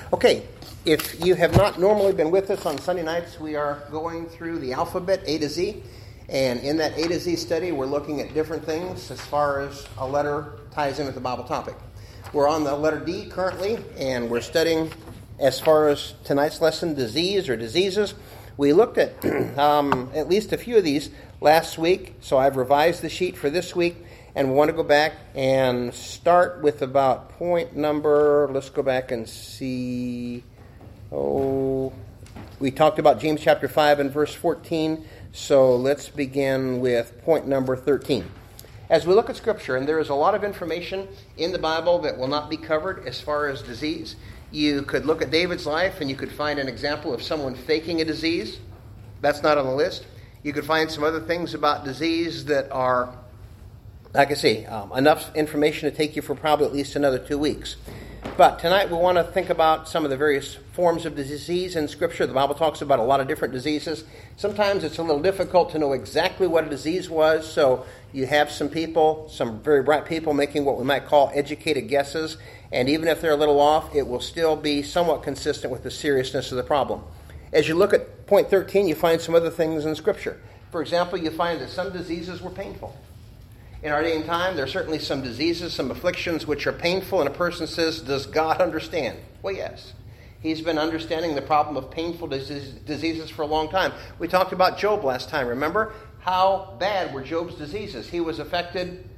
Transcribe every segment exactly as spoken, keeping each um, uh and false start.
Okay, if you have not normally been with us on Sunday nights, we are going through the alphabet A to Z. And in that A to Z study, we're looking at different things as far as a letter ties in with the Bible topic. We're on the letter D currently, and we're studying, as far as tonight's lesson, disease or diseases. We looked at um, at least a few of these last week, so I've revised the sheet for this week, and we want to go back and start with about point number, let's go back and see, oh, we talked about James chapter five and verse fourteen, so let's begin with point number thirteen. As we look at Scripture, and there is a lot of information in the Bible that will not be covered as far as disease. You could look at David's life and you could find an example of someone faking a disease. That's not on the list. You could find some other things about disease that are, like I say, um, enough information to take you for probably at least another two weeks. But tonight we want to think about some of the various forms of disease in Scripture. The Bible talks about a lot of different diseases. Sometimes it's a little difficult to know exactly what a disease was, so you have some people, some very bright people, making what we might call educated guesses. And even if they're a little off, it will still be somewhat consistent with the seriousness of the problem. As you look at point thirteen, you find some other things in Scripture. For example, you find that some diseases were painful. In our day and time, there are certainly some diseases, some afflictions which are painful, and a person says, does God understand? Well, yes. He's been understanding the problem of painful diseases for a long time. We talked about Job last time. Remember? How bad were Job's diseases? He was affected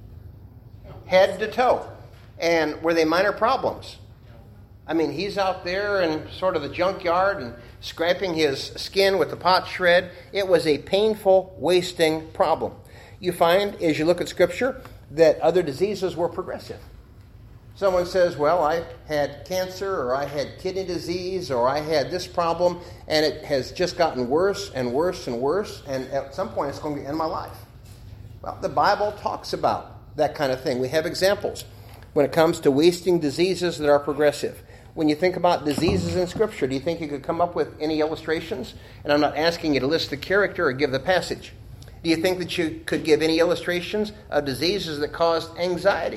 head to toe. And were they minor problems? I mean, he's out there in sort of the junkyard and scraping his skin with the pot shred. It was a painful, wasting problem. You find, as you look at Scripture, that other diseases were progressive. Someone says, well, I had cancer, or I had kidney disease, or I had this problem, and it has just gotten worse and worse and worse, and at some point it's going to end my life. Well, the Bible talks about that kind of thing. We have examples when it comes to wasting diseases that are progressive. When you think about diseases in Scripture, do you think you could come up with any illustrations? And I'm not asking you to list the character or give the passage. Do you think that you could give any illustrations of diseases that caused anxiety?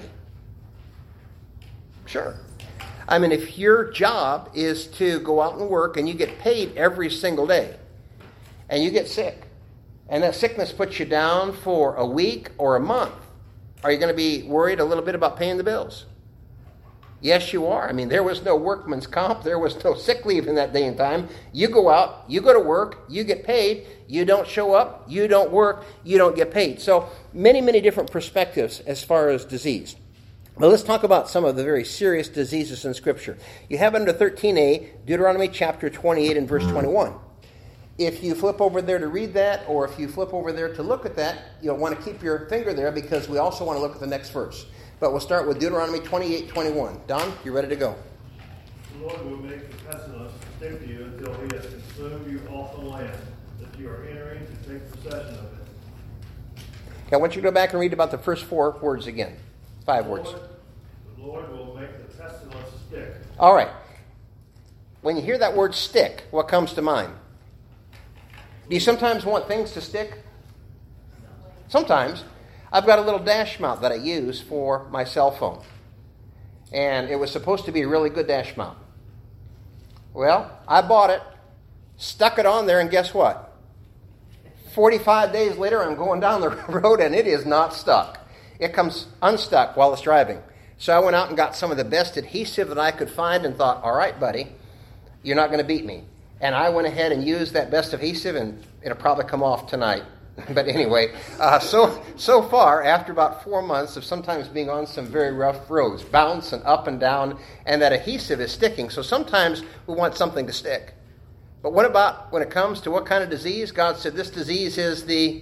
Sure. I mean, if your job is to go out and work and you get paid every single day and you get sick and that sickness puts you down for a week or a month, are you going to be worried a little bit about paying the bills? Yes, you are. I mean, there was no workman's comp. There was no sick leave in that day and time. You go out, you go to work, you get paid. You don't show up, you don't work, you don't get paid. So many, many different perspectives as far as disease. But let's talk about some of the very serious diseases in Scripture. You have under thirteen a, Deuteronomy chapter twenty-eight and verse twenty-one. If you flip over there to read that, or if you flip over there to look at that, you'll want to keep your finger there because we also want to look at the next verse. But we'll start with Deuteronomy twenty-eight twenty-one. Don, you ready to go? The Lord will make the pestilence stick to you until he has consumed you off the land that you are entering to take possession of it. Okay, I want you to go back and read about the first four words again. Five the words. Lord, the Lord will make the pestilence stick. All right. When you hear that word stick, what comes to mind? Do you sometimes want things to stick? Sometimes. I've got a little dash mount that I use for my cell phone. And it was supposed to be a really good dash mount. Well, I bought it, stuck it on there, and guess what? forty-five days later, I'm going down the road, and it is not stuck. It comes unstuck while it's driving. So I went out and got some of the best adhesive that I could find and thought, all right, buddy, you're not going to beat me. And I went ahead and used that best adhesive, and it'll probably come off tonight. But anyway, uh, so so far, after about four months of sometimes being on some very rough roads, bouncing up and down, and that adhesive is sticking. So sometimes we want something to stick. But what about when it comes to what kind of disease? God said this disease is the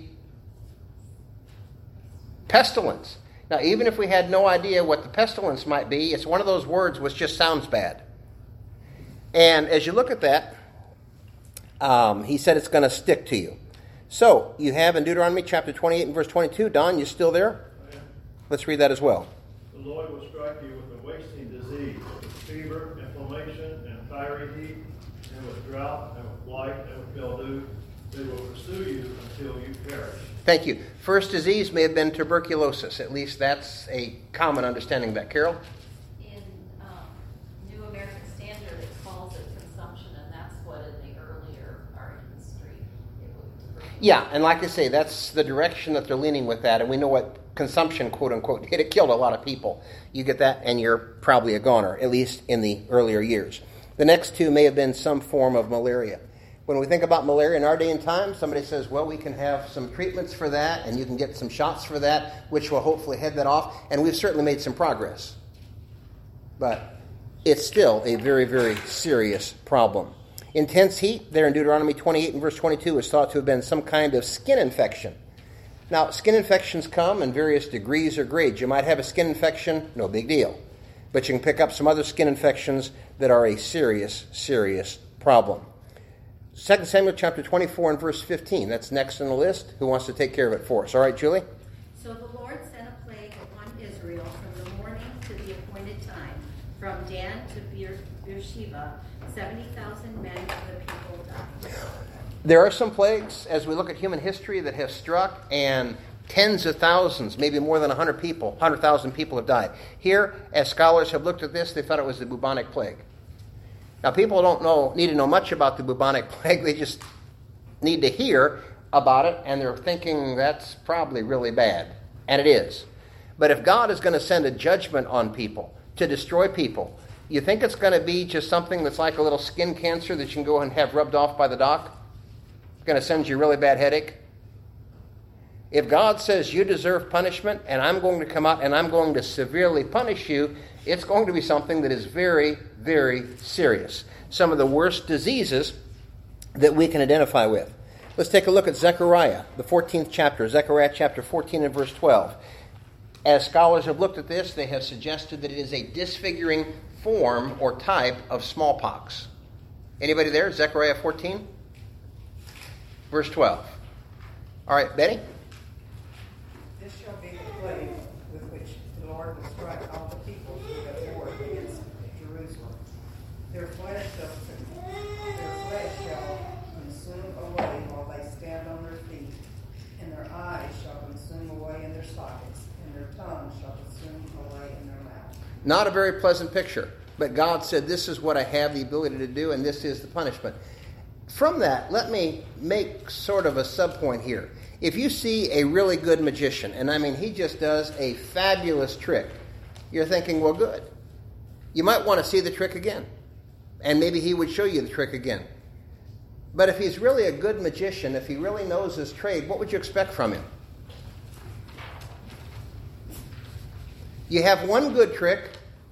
pestilence. Now, even if we had no idea what the pestilence might be, it's one of those words which just sounds bad. And as you look at that, um, he said it's going to stick to you. So, you have in Deuteronomy chapter twenty-eight and verse twenty-two. Don, you still there? Let's read that as well. The Lord will strike you with a wasting disease, with fever, inflammation, and fiery heat, and with drought, and with blight, and with mildew. They will pursue you until you perish. Thank you. First disease may have been tuberculosis. At least that's a common understanding of that. Carol? In um, New American Standard, it Yeah, and like I say, that's the direction that they're leaning with that, and we know what consumption, quote-unquote, did. It killed a lot of people. You get that, and you're probably a goner, at least in the earlier years. The next two may have been some form of malaria. When we think about malaria in our day and time, somebody says, well, we can have some treatments for that, and you can get some shots for that, which will hopefully head that off, and we've certainly made some progress. But it's still a very, very serious problem. Intense heat, there in Deuteronomy twenty-eight and verse twenty-two, is thought to have been some kind of skin infection. Now, skin infections come in various degrees or grades. You might have a skin infection, no big deal. But you can pick up some other skin infections that are a serious, serious problem. Second Samuel chapter twenty-four and verse fifteen. That's next on the list. Who wants to take care of it for us? All right, Julie? So the Lord sent a plague upon Israel from the morning to the appointed time, from Dan to Beer- Beersheba. seventy thousand men of the people died. There are some plagues, as we look at human history, that have struck, and tens of thousands, maybe more than one hundred people, one hundred thousand people have died. Here, as scholars have looked at this, they thought it was the bubonic plague. Now, people don't know need to know much about the bubonic plague. They just need to hear about it, and they're thinking that's probably really bad. And it is. But if God is going to send a judgment on people, to destroy people, you think it's going to be just something that's like a little skin cancer that you can go and have rubbed off by the doc? It's going to send you a really bad headache? If God says you deserve punishment, and I'm going to come out and I'm going to severely punish you, it's going to be something that is very, very serious. Some of the worst diseases that we can identify with. Let's take a look at Zechariah, the fourteenth chapter, Zechariah chapter fourteen and verse twelve. As scholars have looked at this, they have suggested that it is a disfiguring form or type of smallpox. Anybody there? Zechariah fourteen, verse twelve. All right, Betty? This shall be the plague with which the Lord will strike all the people who have warred against Jerusalem. Their flesh shall their flesh shall consume away while they stand on their feet, and their eyes shall consume away in their sockets, and their tongue shall consume away in their mouth. Not a very pleasant picture, but God said, this is what I have the ability to do, and this is the punishment. From that, let me make sort of a sub-point here. If you see a really good magician, and I mean he just does a fabulous trick, you're thinking, well, good. You might want to see the trick again, and maybe he would show you the trick again. But if he's really a good magician, if he really knows his trade, what would you expect from him? You have one good trick.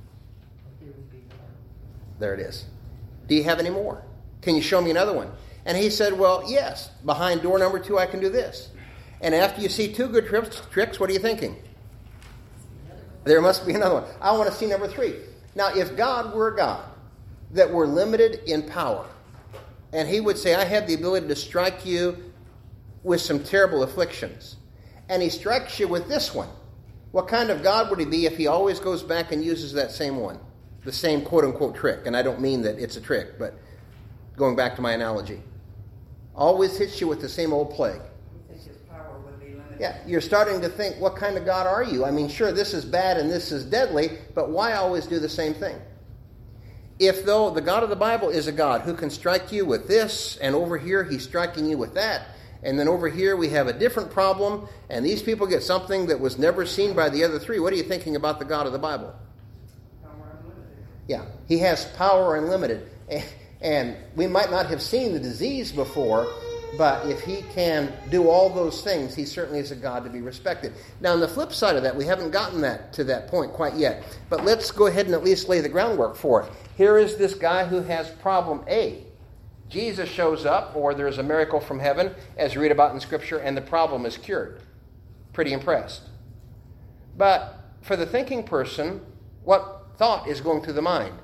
There it is. Do you have any more? Can you show me another one? And he said, well, yes. Behind door number two, I can do this. And after you see two good tricks, tricks, what are you thinking? There must be another one. I want to see number three. Now, if God were a God that were limited in power, and he would say, I have the ability to strike you with some terrible afflictions, and he strikes you with this one, what kind of God would he be if he always goes back and uses that same one? The same quote-unquote trick. And I don't mean that it's a trick, but going back to my analogy. Always hits you with the same old plague. You think his power would be limited? Yeah, you're starting to think, what kind of God are you? I mean, sure, this is bad and this is deadly, but why always do the same thing? If, though, the God of the Bible is a God who can strike you with this, and over here he's striking you with that, and then over here we have a different problem, and these people get something that was never seen by the other three, what are you thinking about the God of the Bible? Power unlimited. Yeah, he has power unlimited. And we might not have seen the disease before, but if he can do all those things, he certainly is a God to be respected. Now, on the flip side of that, we haven't gotten that to that point quite yet. But let's go ahead and at least lay the groundwork for it. Here is this guy who has problem A. Jesus shows up, or there's a miracle from heaven, as you read about in Scripture, and the problem is cured. Pretty impressed. But for the thinking person, what thought is going through the mind?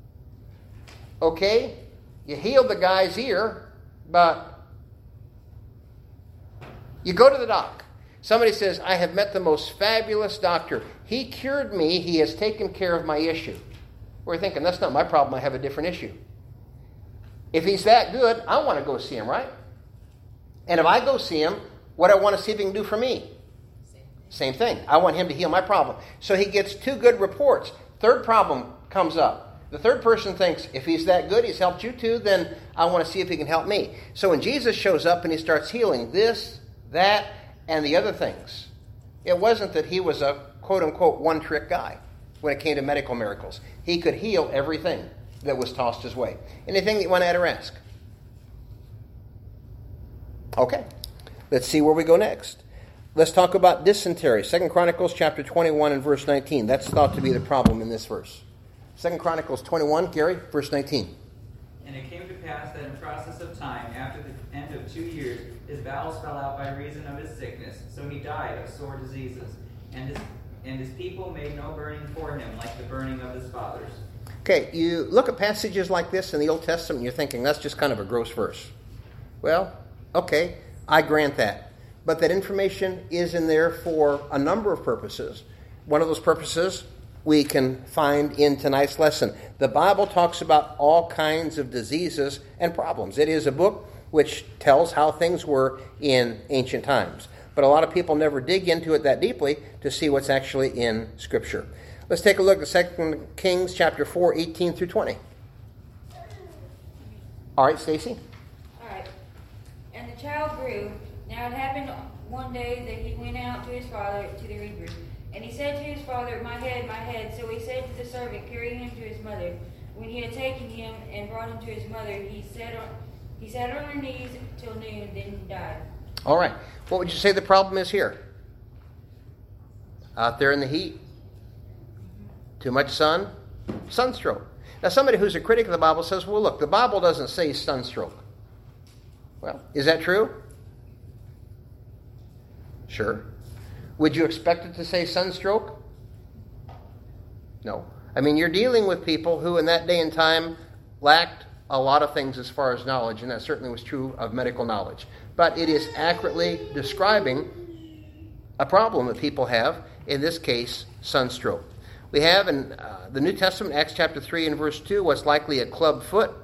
Okay, you healed the guy's ear, but you go to the doc. Somebody says, I have met the most fabulous doctor. He cured me. He has taken care of my issue. We're thinking, that's not my problem. I have a different issue. If he's that good, I want to go see him, right? And if I go see him, what I want to see if he can do for me? Same thing. I want him to heal my problem. So he gets two good reports. Third problem comes up. The third person thinks, if he's that good, he's helped you too, then I want to see if he can help me. So when Jesus shows up and he starts healing this, that, and the other things, it wasn't that he was a quote-unquote one-trick guy when it came to medical miracles. He could heal everything that was tossed his way. Anything that you want to add or ask? Okay, let's see where we go next. Let's talk about dysentery. Second Chronicles chapter twenty-one and verse nineteen. That's thought to be the problem in this verse. Second Chronicles twenty-one, Gary, verse nineteen. And it came to pass that in process of time, after the end of two years, his bowels fell out by reason of his sickness. So he died of sore diseases. And his, and his people made no burning for him, like the burning of his fathers. Okay, you look at passages like this in the Old Testament, and you're thinking, that's just kind of a gross verse. Well, okay, I grant that. But that information is in there for a number of purposes. One of those purposes we can find in tonight's lesson. The Bible talks about all kinds of diseases and problems. It is a book which tells how things were in ancient times. But a lot of people never dig into it that deeply to see what's actually in Scripture. Let's take a look at Second Kings chapter four, eighteen through twenty. All right, Stacy. All right. And the child grew. Now it happened one day that he went out to his father, to the reaper. And he said to his father, My head, my head. So he said to the servant, Carry him to his mother. When he had taken him and brought him to his mother, he sat on, he sat on her knees till noon, then he died. All right. What would you say the problem is here? Out there in the heat? Too much sun? Sunstroke. Now, somebody who's a critic of the Bible says, well, look, the Bible doesn't say sunstroke. Well, is that true? Sure. Would you expect it to say sunstroke? No. I mean, you're dealing with people who in that day and time lacked a lot of things as far as knowledge, and that certainly was true of medical knowledge. But it is accurately describing a problem that people have, in this case, sunstroke. We have in uh, the New Testament, Acts chapter three and verse two, what's likely a club foot.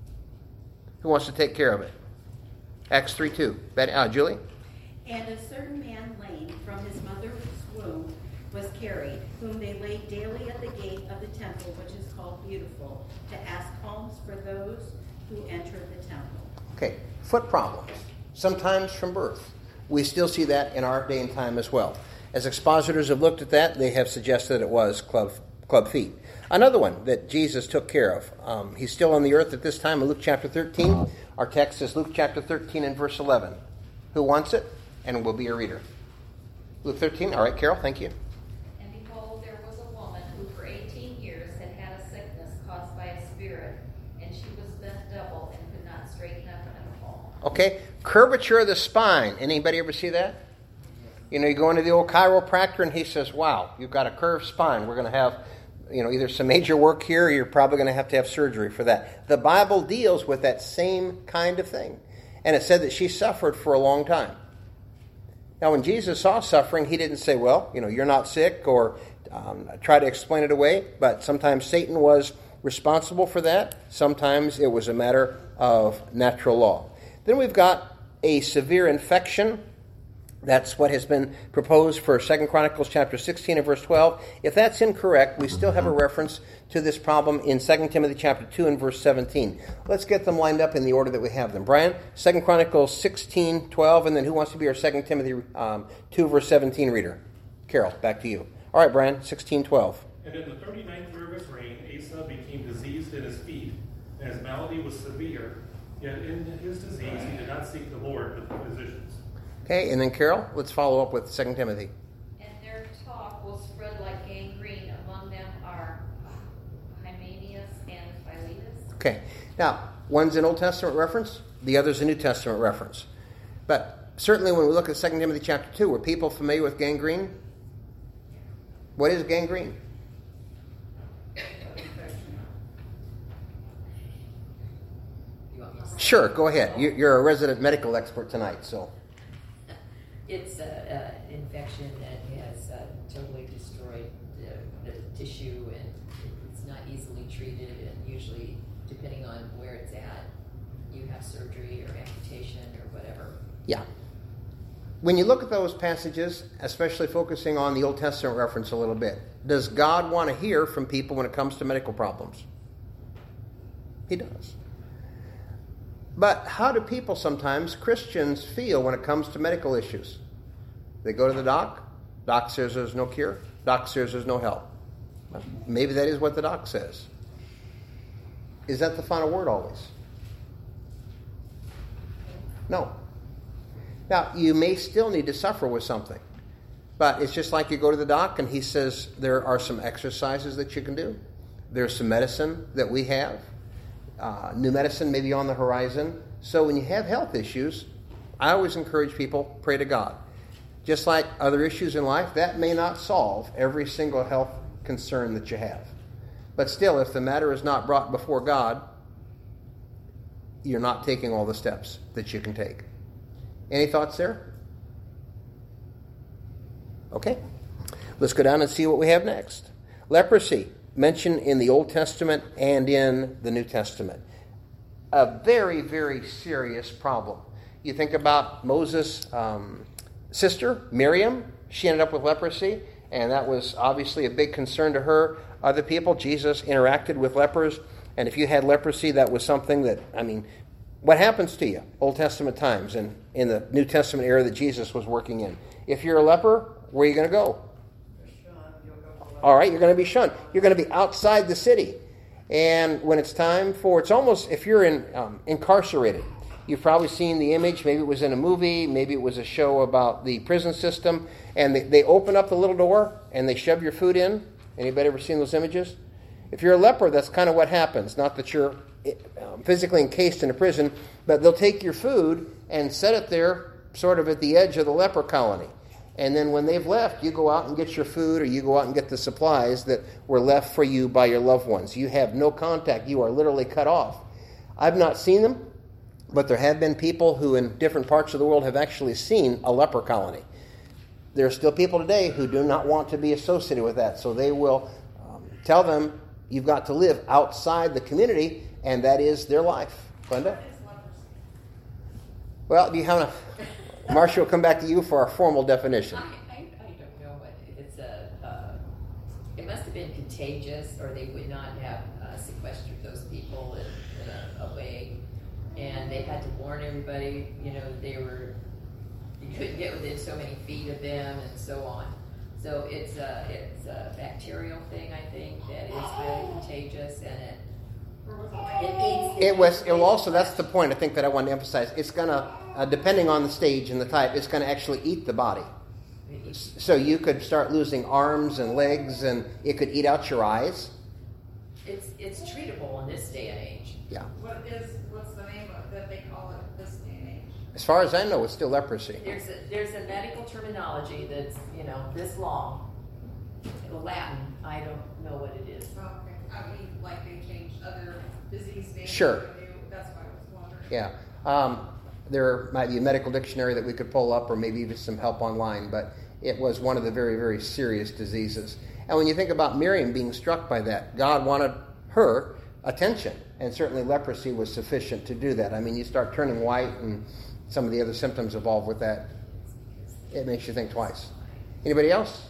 Who wants to take care of it? Acts three two. Uh, Julie? And a certain man lame from his mother's womb was carried, whom they laid daily at the gate of the temple, which is called Beautiful, to ask alms for those who entered the temple. Okay, foot problems, sometimes from birth. We still see that in our day and time as well. As expositors have looked at that, they have suggested it was club, club feet. Another one that Jesus took care of. Um, he's still on the earth at this time in Luke chapter thirteen. Our text is Luke chapter thirteen and verse eleven. Who wants it? And will be a reader. Luke thirteen. All right, Carol, thank you. And behold, there was a woman who for eighteen years had had a sickness caused by a spirit, and she was bent double and could not straighten up at all. Okay, curvature of the spine. Anybody ever see that? You know, you go into the old chiropractor and he says, wow, you've got a curved spine. We're going to have, you know, either some major work here or you're probably going to have to have surgery for that. The Bible deals with that same kind of thing. And it said that she suffered for a long time. Now, when Jesus saw suffering, he didn't say, well, you know, you're not sick, or um, try to explain it away. But sometimes Satan was responsible for that. Sometimes it was a matter of natural law. Then we've got a severe infection. That's what has been proposed for Second Chronicles chapter sixteen and verse twelve. If that's incorrect, we still have a reference to this problem in Second Timothy chapter two and verse seventeen. Let's get them lined up in the order that we have them. Brian, Second Chronicles sixteen, twelve, and then who wants to be our Second Timothy um, two verse seventeen reader? Carol, back to you. All right, Brian, sixteen, twelve. And in the thirty-ninth year of his reign, Asa became diseased in his feet, and his malady was severe. Yet in his disease he did not seek the Lord, but the physicians. Okay, and then Carol, let's follow up with Second Timothy. And their talk will spread like gangrene. Among them are Hymenaeus and Philetus. Okay, now, one's an Old Testament reference, the other's a New Testament reference. But certainly when we look at Second Timothy chapter two, were people familiar with gangrene? What is gangrene? Sure, go ahead. You're a resident medical expert tonight, so... It's an infection that has uh, totally destroyed the, the tissue, and it's not easily treated, and usually, depending on where it's at, you have surgery or amputation or whatever. Yeah. When you look at those passages, especially focusing on the Old Testament reference a little bit, does God want to hear from people when it comes to medical problems? He does. But how do people sometimes, Christians, feel when it comes to medical issues? They go to the doc. Doc says there's no cure. Doc says there's no help. Well, maybe that is what the doc says. Is that the final word always? No. Now, you may still need to suffer with something. But it's just like you go to the doc and he says there are some exercises that you can do. There's some medicine that we have. Uh, new medicine may be on the horizon. So when you have health issues, I always encourage people, pray to God. Just like other issues in life, that may not solve every single health concern that you have. But still, if the matter is not brought before God, you're not taking all the steps that you can take. Any thoughts there? Okay. Let's go down and see what we have next. Leprosy, mentioned in the Old Testament and in the New Testament. A very, very serious problem. You think about Moses' um, sister, Miriam. She ended up with leprosy, and that was obviously a big concern to her. Other people, Jesus interacted with lepers, and if you had leprosy, that was something that, I mean, what happens to you? Old Testament times and in the New Testament era that Jesus was working in. If you're a leper, where are you going to go? All right, you're going to be shunned. You're going to be outside the city. And when it's time for, it's almost, if you're in um, incarcerated, you've probably seen the image. Maybe it was in a movie. Maybe it was a show about the prison system. And they, they open up the little door and they shove your food in. Anybody ever seen those images? If you're a leper, that's kind of what happens. Not that you're um, physically encased in a prison, but they'll take your food and set it there sort of at the edge of the leper colony. And then when they've left, you go out and get your food or you go out and get the supplies that were left for you by your loved ones. You have no contact. You are literally cut off. I've not seen them, but there have been people who in different parts of the world have actually seen a leper colony. There are still people today who do not want to be associated with that. So they will um, tell them, you've got to live outside the community, and that is their life. Glenda? Well, do you have enough? Marcia will come back to you for our formal definition. I, I, I don't know what it's a. Uh, it must have been contagious, or they would not have uh, sequestered those people in, in a, a way, and they had to warn everybody. You know, they were you couldn't get within so many feet of them, and so on. So it's a it's a bacterial thing, I think, that is highly contagious, and it. It, it was. It will also. That's the point I think that I want to emphasize. It's gonna, uh, depending on the stage and the type, it's going to actually eat the body. So you could start losing arms and legs, and it could eat out your eyes. It's it's treatable in this day and age. Yeah. What is what's the name of that they call it this day and age? As far as I know, it's still leprosy. There's a, there's a medical terminology that's you know this long. Latin, I don't know what it is. Okay. I mean, like they changed other disease names. Sure. That's why I was wondering. Yeah. Um, there might be a medical dictionary that we could pull up, or maybe even some help online, but it was one of the very, very serious diseases. And when you think about Miriam being struck by that, God wanted her attention, and certainly leprosy was sufficient to do that. I mean, you start turning white, and some of the other symptoms involved with that. It makes you think twice. Anybody else?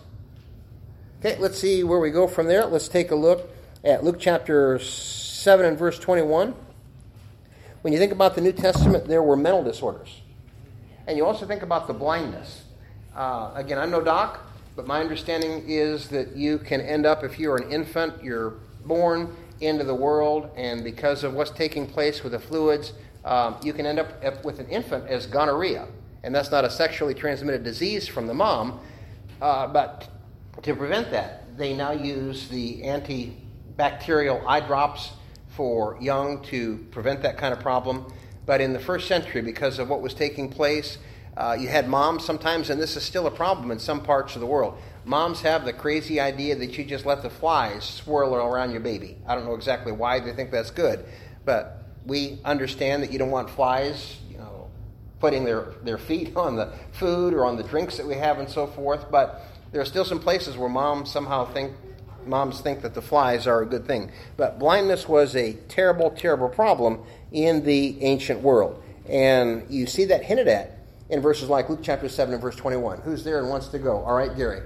Okay, let's see where we go from there. Let's take a look at Luke chapter seven and verse twenty-one. When you think about the New Testament, there were mental disorders. And you also think about the blindness. Uh, again, I'm no doc, but my understanding is that you can end up, if you're an infant, you're born into the world, and because of what's taking place with the fluids, um, you can end up with an infant as gonorrhea. And that's not a sexually transmitted disease from the mom, uh, but to prevent that, they now use the antibacterial eye drops for young to prevent that kind of problem. But in the first century, because of what was taking place, uh, you had moms sometimes, and this is still a problem in some parts of the world. Moms have the crazy idea that you just let the flies swirl around your baby. I don't know exactly why they think that's good, but we understand that you don't want flies, you know, putting their, their feet on the food or on the drinks that we have and so forth. But there are still some places where moms somehow think Moms think that the flies are a good thing. But blindness was a terrible, terrible problem in the ancient world. And you see that hinted at in verses like Luke chapter seven and verse twenty-one. Who's there and wants to go? All right, Gary.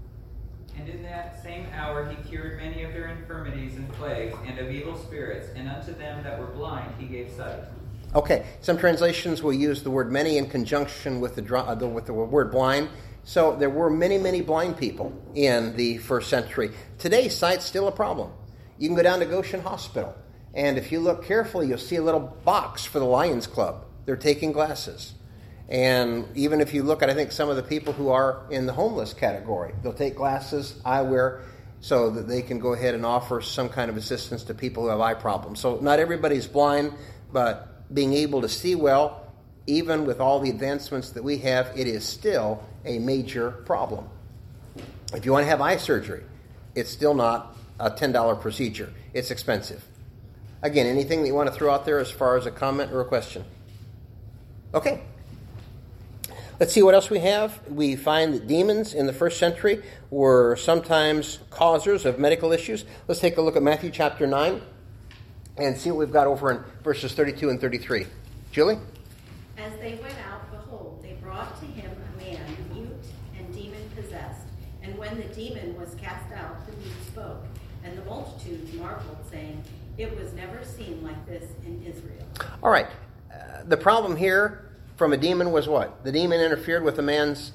And in that same hour he cured many of their infirmities and plagues and of evil spirits, and unto them that that were blind he gave sight. Okay, some translations will use the word many in conjunction with the, dr- uh, the with the word blind. So there were many, many blind people in the first century. Today, sight's still a problem. You can go down to Goshen Hospital, and if you look carefully, you'll see a little box for the Lions Club. They're taking glasses. And even if you look at, I think, some of the people who are in the homeless category, they'll take glasses, eyewear, so that they can go ahead and offer some kind of assistance to people who have eye problems. So not everybody's blind, but being able to see well, even with all the advancements that we have, it is still a major problem. If you want to have eye surgery, it's still not a ten dollars procedure. It's expensive. Again, anything that you want to throw out there as far as a comment or a question? Okay. Let's see what else we have. We find that demons in the first century were sometimes causers of medical issues. Let's take a look at Matthew chapter nine and see what we've got over in verses thirty-two and thirty-three. Julie? As they went out, behold, they brought to him a man mute and demon-possessed. And when the demon was cast out, the mute spoke. And the multitude marveled, saying, it was never seen like this in Israel. All right. Uh, the problem here from a demon was what? The demon interfered with a man's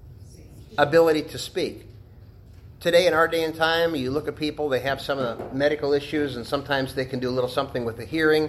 ability to speak. Today, in our day and time, you look at people, they have some of the medical issues, and sometimes they can do a little something with the hearing,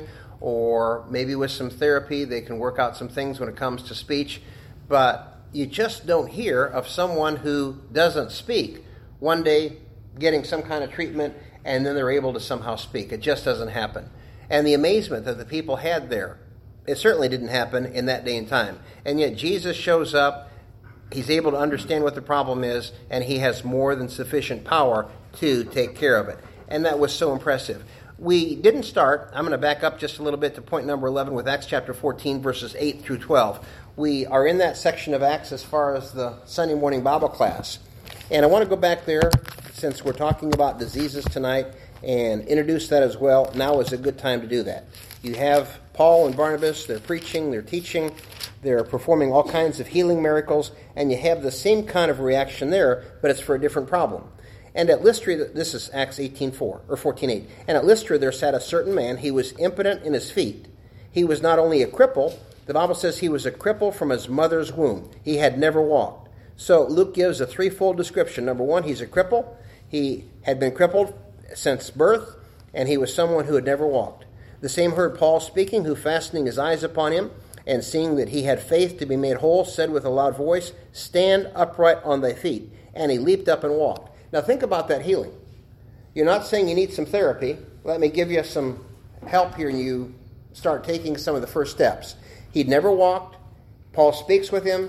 or maybe with some therapy, they can work out some things when it comes to speech. But you just don't hear of someone who doesn't speak one day getting some kind of treatment, and then they're able to somehow speak. It just doesn't happen. And the amazement that the people had there, it certainly didn't happen in that day and time. And yet Jesus shows up. He's able to understand what the problem is, and he has more than sufficient power to take care of it. And that was so impressive. We didn't start, I'm going to back up just a little bit to point number eleven with Acts chapter fourteen, verses eight through twelve. We are in that section of Acts as far as the Sunday morning Bible class. And I want to go back there, since we're talking about diseases tonight, and introduce that as well. Now is a good time to do that. You have Paul and Barnabas, they're preaching, they're teaching, they're performing all kinds of healing miracles, and you have the same kind of reaction there, but it's for a different problem. And at Lystra, this is Acts eighteen four, or fourteen eight, and at Lystra there sat a certain man, he was impotent in his feet. He was not only a cripple, the Bible says he was a cripple from his mother's womb. He had never walked. So Luke gives a threefold description. Number one, he's a cripple. He had been crippled since birth, and he was someone who had never walked. The same heard Paul speaking, who fastening his eyes upon him, and seeing that he had faith to be made whole, said with a loud voice, stand upright on thy feet. And he leaped up and walked. Now think about that healing. You're not saying you need some therapy. Let me give you some help here, and you start taking some of the first steps. He'd never walked. Paul speaks with him.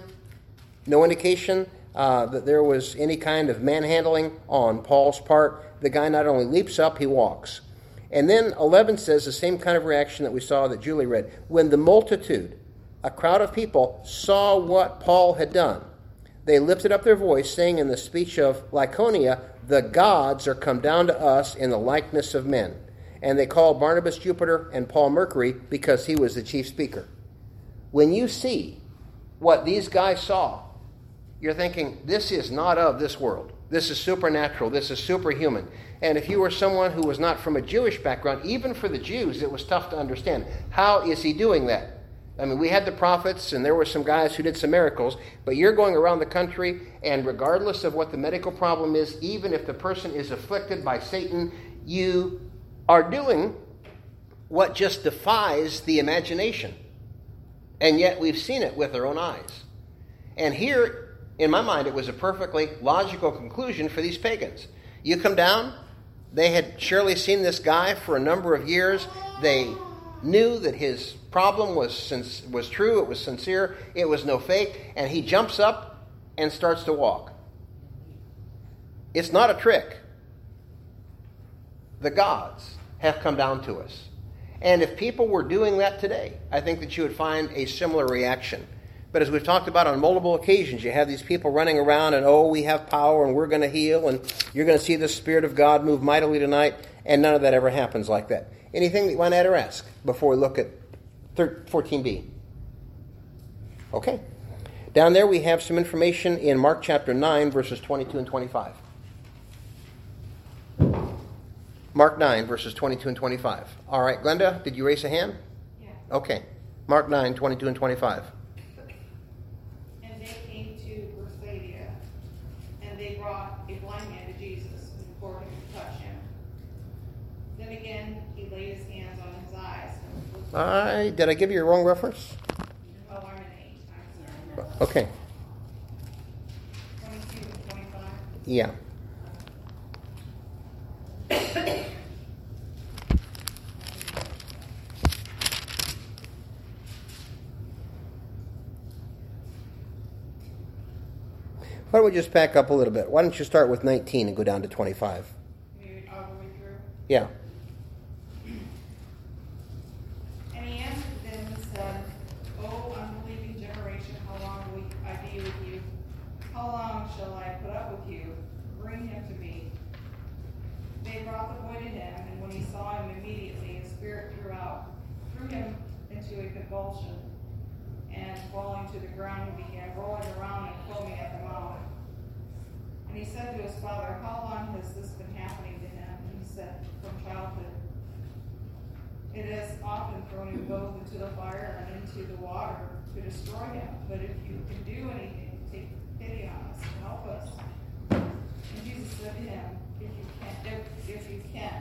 No indication uh, that there was any kind of manhandling on Paul's part. The guy not only leaps up, he walks. And then eleven says the same kind of reaction that we saw that Julie read. When the multitude, a crowd of people, saw what Paul had done, they lifted up their voice, saying in the speech of Lycaonia, the gods are come down to us in the likeness of men. And they called Barnabas Jupiter and Paul Mercury because he was the chief speaker. When you see what these guys saw, you're thinking, this is not of this world. This is supernatural. This is superhuman. And if you were someone who was not from a Jewish background, even for the Jews, it was tough to understand. How is he doing that? I mean, we had the prophets, and there were some guys who did some miracles, but you're going around the country, and regardless of what the medical problem is, even if the person is afflicted by Satan, you are doing what just defies the imagination. And yet we've seen it with our own eyes. And here, in my mind, it was a perfectly logical conclusion for these pagans. You come down, they had surely seen this guy for a number of years. They knew that his problem was was true, it was sincere, it was no fake, and he jumps up and starts to walk. It's not a trick. The gods have come down to us. And if people were doing that today, I think that you would find a similar reaction. But as we've talked about on multiple occasions, you have these people running around and, oh, we have power and we're going to heal and you're going to see the Spirit of God move mightily tonight, and none of that ever happens like that. Anything that you want to add or ask before we look at fourteen b? Okay. Down there we have some information in Mark chapter nine, verses twenty-two and twenty-five. Mark nine, verses twenty-two and twenty-five. All right, Glenda, did you raise a hand? Yeah. Okay. Mark nine, twenty-two and twenty-five. And they came to Bethsaida, and they brought a blind man to Jesus and implored him to touch him. Then again, he laid his hands on his eyes. And was I, did I give you a wrong reference? Oh, I'm in eight. I'm sorry. Okay. twenty-two and twenty-five. Yeah. Why don't we just back up a little bit? Why don't you start with nineteen and go down to twenty-five? Maybe all the way through. Yeah. And he answered them and said, O unbelieving generation, how long will I be with you? How long shall I put up with you? Bring him to me. They brought the boy to him, and when he saw him immediately, his spirit threw out, threw him into a convulsion, and falling to the ground, he began rolling around and foaming at the mouth. And he said to his father, How long has this been happening to him? And he said, From childhood. It has often thrown him both into the fire and into the water to destroy him. But if you can do anything, take pity on us and help us. And Jesus said to him, If you can, if, if you can,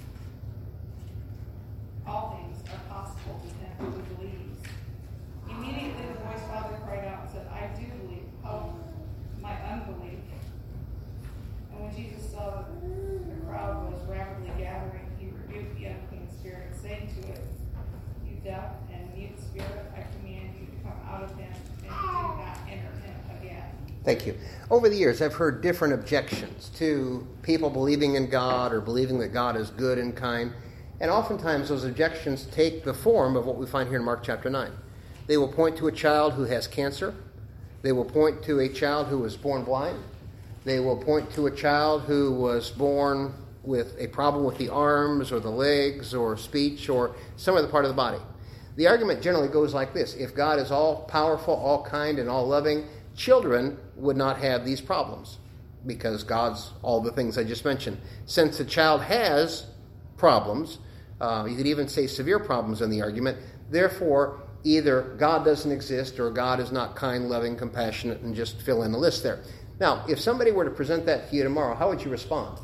all things are possible to him who believes. Immediately the boy's father cried out and said, I do believe. Help my unbelief. And when Jesus saw that the crowd was rapidly gathering, he rebuked the unclean spirit, saying to it, You deaf and mute spirit, I command you to come out of him, and do not enter him again. Thank you. Over the years, I've heard different objections to people believing in God or believing that God is good and kind. And oftentimes those objections take the form of what we find here in Mark chapter nine. They will point to a child who has cancer. They will point to a child who was born blind. They will point to a child who was born with a problem with the arms or the legs or speech or some other part of the body. The argument generally goes like this. If God is all powerful, all kind, and all loving, children would not have these problems because God's all the things I just mentioned. Since the child has problems, uh, you could even say severe problems in the argument, therefore either God doesn't exist or God is not kind, loving, compassionate, and just fill in the list there. Now, if somebody were to present that to you tomorrow, how would you respond?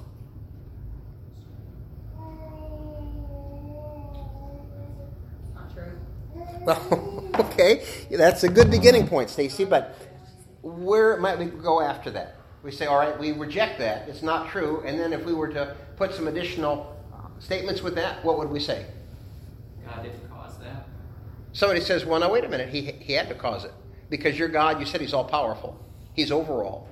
Not true. Well, okay, that's a good beginning point, Stacy, but where might we go after that? We say, all right, we reject that. It's not true. And then if we were to put some additional statements with that, what would we say? God didn't cause that. Somebody says, well, now, wait a minute. He, he had to cause it. Because you're God, you said he's all-powerful. He's overall.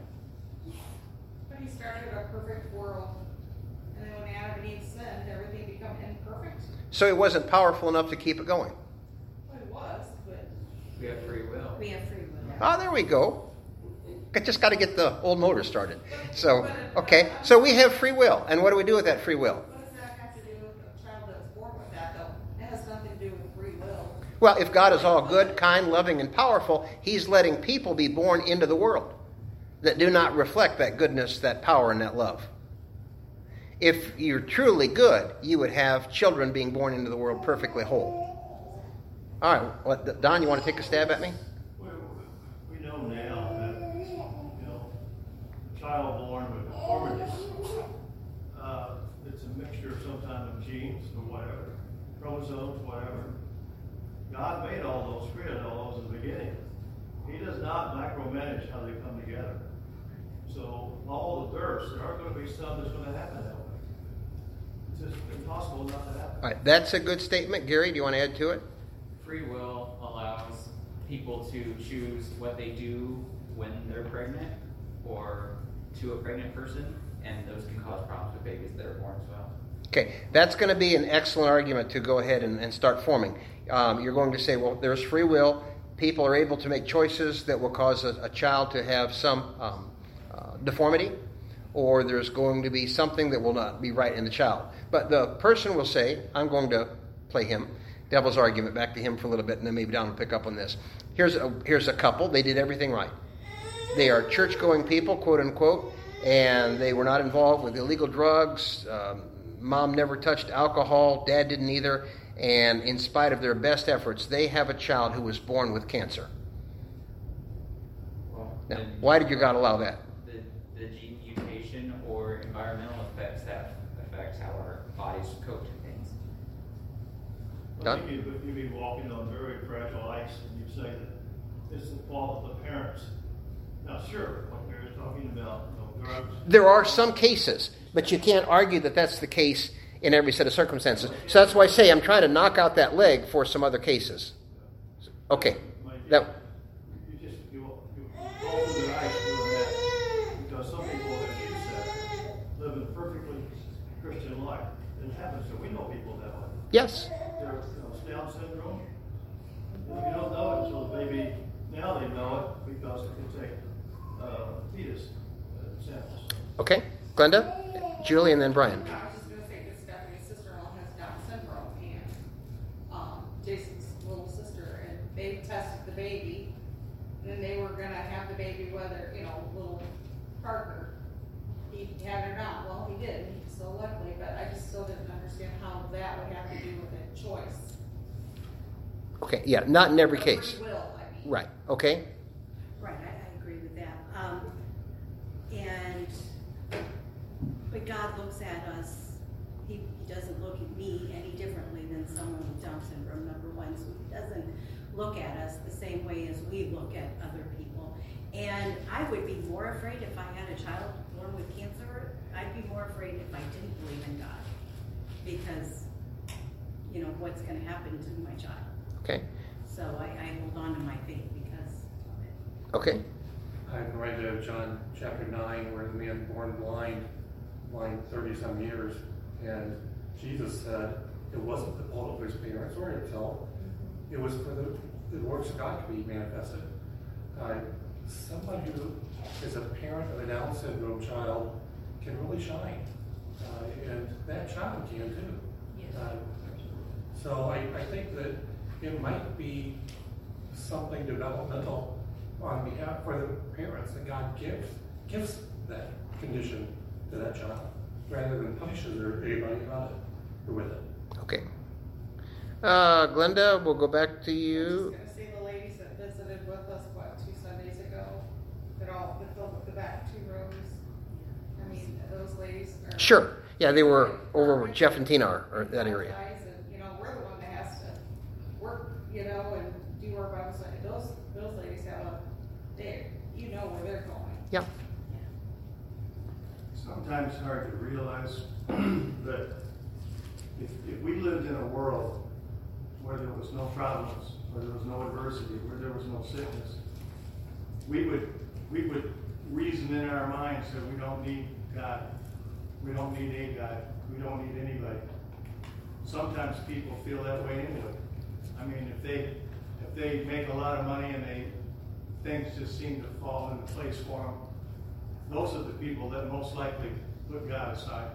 But he started a perfect world, and then when Adam and Eve sinned, everything became imperfect. So he wasn't powerful enough to keep it going. Well, it was, but We have free will. We have free will. Oh, there we go. I just got to get the old motor started. So, okay. So we have free will. And what do we do with that free will? what does that have to do with a child that's born with that, though? It has nothing to do with free will. Well, if God is all good, kind, loving, and powerful, he's letting people be born into the world that do not reflect that goodness, that power, and that love. If you're truly good, you would have children being born into the world perfectly whole. All right. What, Don, you want to take a stab at me? We, we know now that, you know, a child born with deformities, uh, it's a mixture of some kind of genes or whatever, chromosomes, whatever. God made all those, created all those in the beginning. He does not micromanage how they come together. So all the births, there are going to be some that's going to happen that way. It's just impossible not to happen. All right. That's a good statement. Gary, do you want to add to it? Free will allows people to choose what they do when they're pregnant or to a pregnant person, and those can cause problems with babies that are born as well. Okay, that's going to be an excellent argument to go ahead and, and start forming. Um, you're going to say, well, there's free will. People are able to make choices that will cause a, a child to have some um, uh, deformity, or there's going to be something that will not be right in the child. But the person will say, I'm going to play him, devil's argument, back to him for a little bit, and then maybe Don will pick up on this. Here's a, here's a couple. They did everything right. They are church-going people, quote-unquote, and they were not involved with illegal drugs, um, mom never touched alcohol, dad didn't either, and in spite of their best efforts, they have a child who was born with cancer. Well, Now, then why did your God allow that? The, the gene mutation or environmental effects that affects how our bodies cope to things. Well, Done? you could, you'd be walking on very fragile ice and you say that it's the fault of the parents. Now, sure, what Mary's talking about, you know, drugs. There are some cases, but you can't argue that that's the case in every set of circumstances. So that's why I say I'm trying to knock out that leg for some other cases. Okay. That, You just, you, you fall through the ice doing that. Because some people, as you said, live a perfectly Christian life. It happens, so we know people that way. yes. There's you know, Down syndrome. You don't know it until the baby, now they know it because they can take uh, fetus uh, samples. Okay. Glenda, Julie, and then Brian. I was just gonna say, because Stephanie's sister-in-law has Down syndrome, and, um, Jason's little sister, and they tested the baby, and then they were gonna have the baby whether, you know, little Parker, he had it or not. Well, he did, so luckily, but I just still didn't understand how that would have to do with a choice. Okay. Yeah. Not in every case. Free will, I mean. Right. Okay. Right, I, I agree with that. Um, and, but God looks at us, he, he doesn't look at me any differently than someone with Down syndrome, number one. So he doesn't look at us the same way as we look at other people. And I would be more afraid if I had a child born with cancer. I'd be more afraid if I didn't believe in God. Because, you know, what's going to happen to my child. Okay. So I, I hold on to my faith because of it. Okay. I've read uh, John chapter nine, where the man born blind, blind thirty-some years, and Jesus said it wasn't the fault of his parents or himself. It was for the, the works of God to be manifested. Uh, someone who is a parent of a Down syndrome child can really shine, uh, and that child can too. Yes. Uh, so I, I think that it might be something developmental on behalf for the parents that God gives gives that condition to that child, rather than punishes or anybody about it or with it. Okay. Uh, Glenda, we'll go back to I was you. just gonna say the ladies that visited with us, what, two Sundays ago, that all, that filled up the back two rows. I mean, those ladies are. Sure. Yeah, they were over where Jeff and Tina are, or that area. Guys, and, you know, we're the one that has to work, you know, and do our Bible study. Those, those ladies have a, they, you know where they're going. Yeah. Sometimes it's hard to realize that if, if we lived in a world where there was no problems, where there was no adversity, where there was no sickness, we would we would reason in our minds that we don't need God. We don't need a God. We don't need anybody. Sometimes people feel that way anyway. I mean, if they if they make a lot of money and they things just seem to fall into place for them, those are the people that most likely put God aside.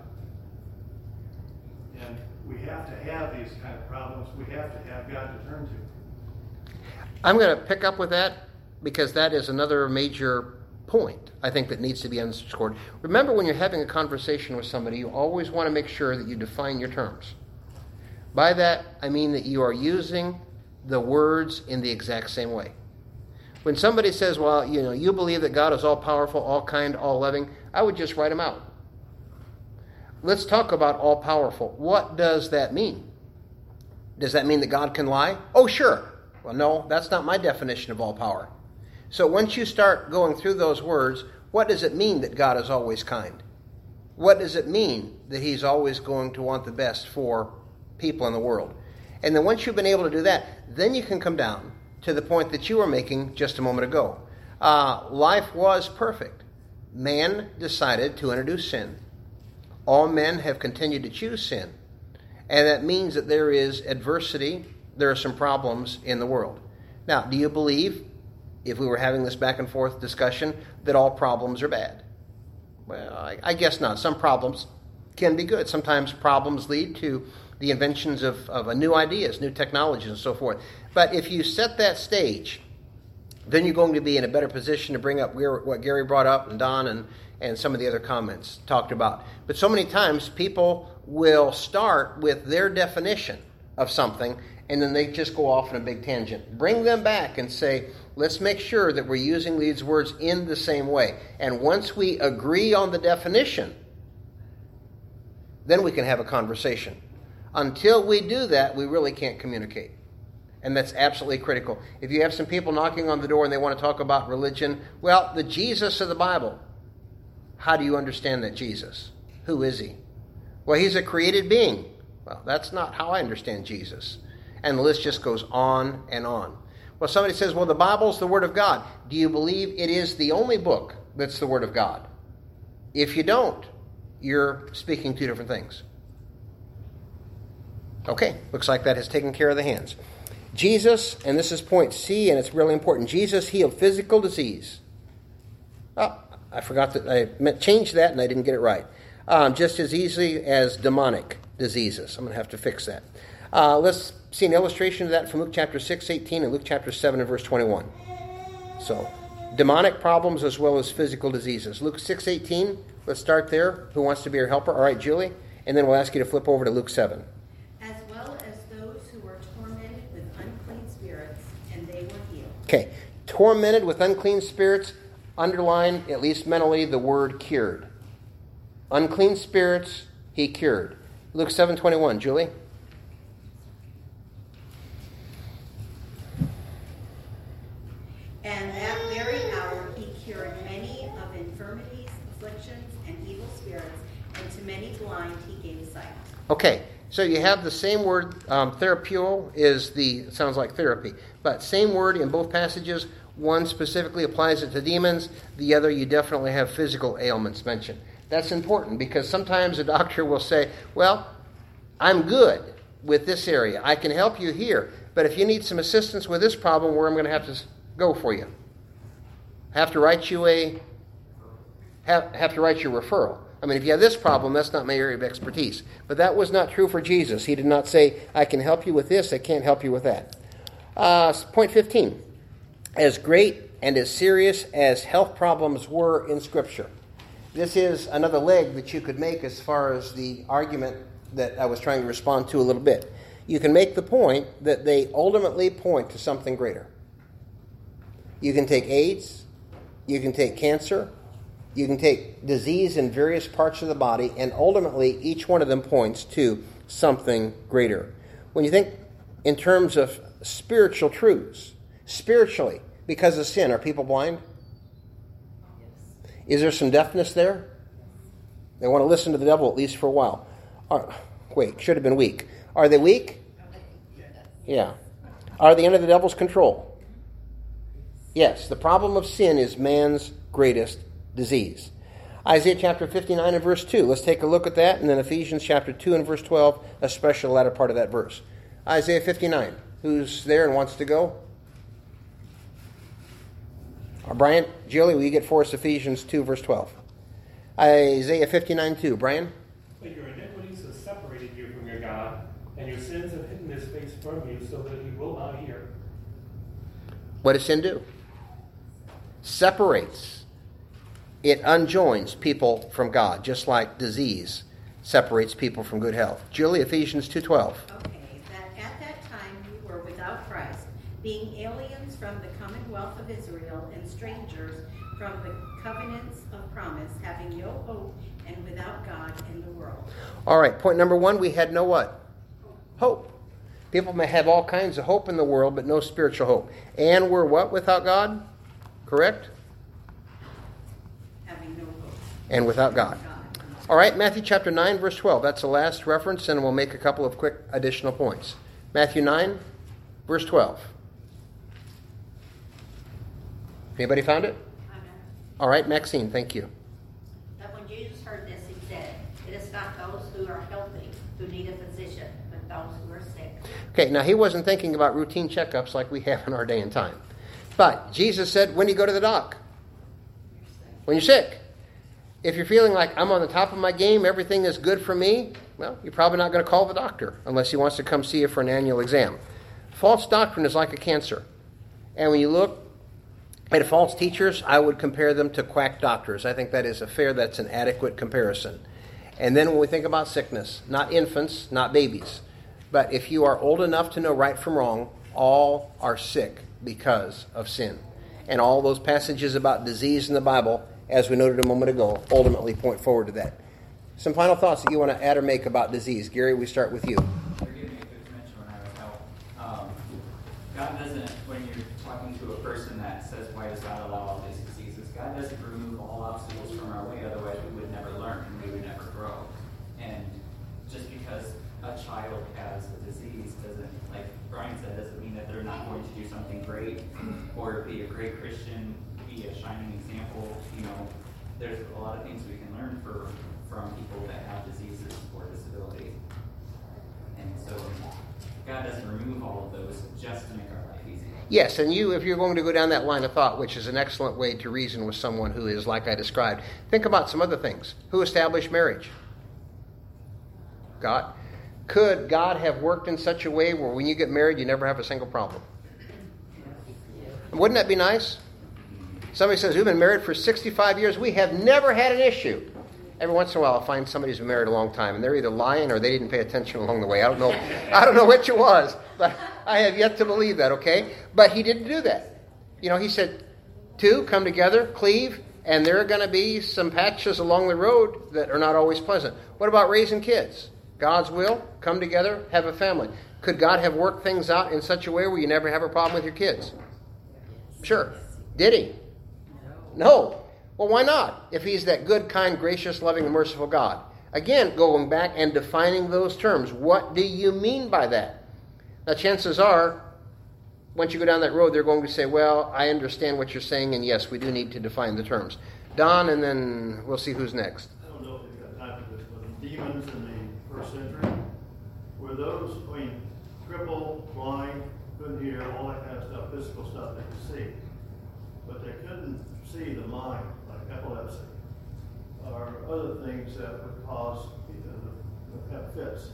And we have to have these kind of problems. We have to have God to turn to. I'm going to pick up with that because that is another major point, I think, that needs to be underscored. Remember, when you're having a conversation with somebody, you always want to make sure that you define your terms. By that, I mean that you are using the words in the exact same way. When somebody says, well, you know, you believe that God is all-powerful, all-kind, all-loving, I would just write them out. Let's talk about all-powerful. What does that mean? Does that mean that God can lie? Oh, sure. Well, no, that's not my definition of all power. So once you start going through those words, what does it mean that God is always kind? What does it mean that he's always going to want the best for people in the world? And then once you've been able to do that, then you can come down to the point that you were making just a moment ago. Uh, life was perfect. Man decided to introduce sin. All men have continued to choose sin. And that means that there is adversity, there are some problems in the world. Now, do you believe, if we were having this back and forth discussion, that all problems are bad? Well, I, I guess not. Some problems can be good. Sometimes problems lead to the inventions of, of new ideas, new technologies, and so forth. But if you set that stage, then you're going to be in a better position to bring up what Gary brought up, and Don and, and some of the other comments talked about. But so many times people will start with their definition of something, and then they just go off on a big tangent. Bring them back and say, let's make sure that we're using these words in the same way. And once we agree on the definition, then we can have a conversation. Until we do that, we really can't communicate. And that's absolutely critical. If you have some people knocking on the door and they want to talk about religion, well, the Jesus of the Bible, how do you understand that Jesus? Who is he? Well, he's a created being. Well, that's not how I understand Jesus. And the list just goes on and on. Well, somebody says, well, the Bible's the Word of God. Do you believe it is the only book that's the Word of God? If you don't, you're speaking two different things. Okay, looks like that has taken care of the hands. Jesus, and this is point C, and it's really important. Jesus healed physical disease. Oh, I forgot that I meant changed that, and I didn't get it right. Um, just as easily as demonic diseases. I'm going to have to fix that. Uh, let's see an illustration of that from Luke chapter six, eighteen, and Luke chapter seven and verse twenty-one. So, demonic problems as well as physical diseases. Luke six, eighteen, let's start there. Who wants to be our helper? All right, Julie. And then we'll ask you to flip over to Luke seven. As well as those who were tormented with unclean spirits, and they were healed. Okay, tormented with unclean spirits, underline, at least mentally, the word cured. Unclean spirits, he cured. Luke seven twenty-one, Julie. And that very hour he cured many of infirmities, afflictions, and evil spirits, and to many blind he gave sight. Okay, so you have the same word, um, therapeuo is the, sounds like therapy, but same word in both passages. One specifically applies it to demons, the other you definitely have physical ailments mentioned. That's important because sometimes a doctor will say, well, I'm good with this area. I can help you here, but if you need some assistance with this problem, where I'm going to have to go for you. Have to write you a, have, have to write you a referral. I mean, if you have this problem, that's not my area of expertise. But that was not true for Jesus. He did not say, I can help you with this, I can't help you with that. Uh, point fifteen. As great and as serious as health problems were in Scripture. This is another leg that you could make as far as the argument that I was trying to respond to a little bit. You can make the point that they ultimately point to something greater. You can take AIDS, you can take cancer, you can take disease in various parts of the body, and ultimately each one of them points to something greater. When you think in terms of spiritual truths, spiritually, because of sin, are people blind? Is there some deafness there? They want to listen to the devil at least for a while. Are, wait, should have been weak. Are they weak? Yeah. Are they under the devil's control? Yes, the problem of sin is man's greatest disease. Isaiah chapter fifty-nine and verse two. Let's take a look at that. And then Ephesians chapter two and verse twelve, especially the latter part of that verse. Isaiah fifty-nine. Who's there and wants to go? Uh, Brian, Julie, will you get for us Ephesians two verse twelve? Isaiah fifty-nine two. Brian? But your iniquities have separated you from your God, and your sins have hidden his face from you so that he will not hear. What does sin do? Separates. It unjoins people from God, just like disease separates people from good health. Julie, Ephesians two twelve. Okay, that at that time you were without Christ, being aliens from the commonwealth of Israel and strangers from the covenants of promise, having no hope and without God in the world. All right, point number one, we had no what? Hope. People may have all kinds of hope in the world, but no spiritual hope. And we're what without God? Correct? Having no hope. And without God. All right, Matthew chapter nine, verse twelve. That's the last reference, and we'll make a couple of quick additional points. Matthew nine, verse twelve. Anybody found it? All right, Maxine, thank you. That when Jesus heard this, he said, it is not those who are healthy who need a physician, but those who are sick. Okay, now he wasn't thinking about routine checkups like we have in our day and time. But Jesus said, when do you go to the doc? When you're sick. If you're feeling like I'm on the top of my game, everything is good for me, well, you're probably not going to call the doctor unless he wants to come see you for an annual exam. False doctrine is like a cancer. And when you look And false teachers, I would compare them to quack doctors. I think that is a fair, that's an adequate comparison. And then when we think about sickness, not infants, not babies, but if you are old enough to know right from wrong, all are sick because of sin. And all those passages about disease in the Bible, as we noted a moment ago, ultimately point forward to that. Some final thoughts that you want to add or make about disease. Gary, we start with you. Forgive me if it's mentioned when I was out. Um, God doesn't, when you're talking to a person that says, why does God allow all these diseases? God doesn't remove all obstacles from our way, otherwise we would never learn and we would never grow. And just because a child has a disease doesn't, like Brian said, doesn't mean that they're not going to do something great or be a great Christian, be a shining example. You know, there's a lot of things we can learn for, from people that have diseases or disabilities. And so God doesn't remove all of those just to make our life easy. Yes, and you, if you're going to go down that line of thought, which is an excellent way to reason with someone who is like I described, think about some other things. Who established marriage? God. Could God have worked in such a way where when you get married, you never have a single problem? Wouldn't that be nice? Somebody says, we've been married for sixty-five years. We have never had an issue. Every once in a while, I'll find somebody who's been married a long time, and they're either lying or they didn't pay attention along the way. I don't know. I don't know which it was, but I have yet to believe that, okay? But he didn't do that. You know, he said, two, come together, cleave, and there are going to be some patches along the road that are not always pleasant. What about raising kids? God's will, come together, have a family. Could God have worked things out in such a way where you never have a problem with your kids? Sure. Did he? No. Well, why not? If he's that good, kind, gracious, loving, and merciful God. Again, going back and defining those terms. What do you mean by that? Now, chances are, once you go down that road, they're going to say, well, I understand what you're saying, and yes, we do need to define the terms. Don, and then we'll see who's next. I don't know if you've got time for this, but the demons in the first century, were those, I mean, crippled, blind, couldn't hear, all that kind of stuff, physical stuff they could see. But they couldn't see the mind, like epilepsy, or other things that would cause people to have fits.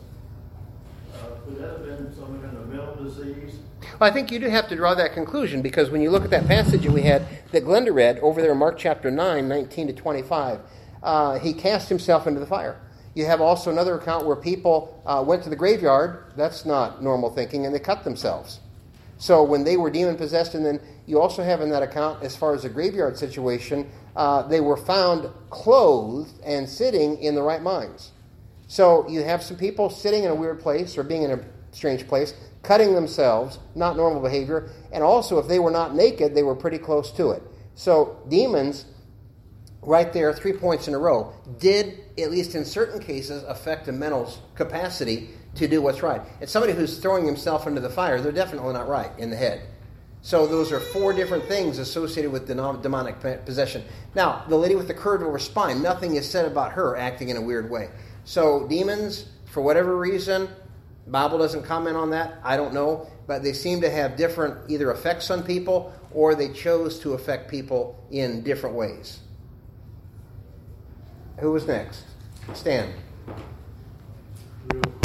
Uh, could that have been some kind of mental disease? Well, I think you do have to draw that conclusion, because when you look at that passage that we had, that Glenda read, over there in Mark chapter nine, nineteen to twenty-five, uh, he cast himself into the fire. You have also another account where people uh, went to the graveyard. That's not normal thinking, and they cut themselves. So when they were demon-possessed, and then you also have in that account, as far as the graveyard situation, uh, they were found clothed and sitting in the right minds. So you have some people sitting in a weird place or being in a strange place, cutting themselves, not normal behavior, and also if they were not naked, they were pretty close to it. So demons, right there, three points in a row, did, at least in certain cases, affect a mental capacity to do what's right. And somebody who's throwing himself into the fire, they're definitely not right in the head. So those are four different things associated with demonic possession. Now, the lady with the curved over spine, nothing is said about her acting in a weird way. So demons, for whatever reason, the Bible doesn't comment on that. I don't know. But they seem to have different either effects on people, or they chose to affect people in different ways. Who was next? Stan. Real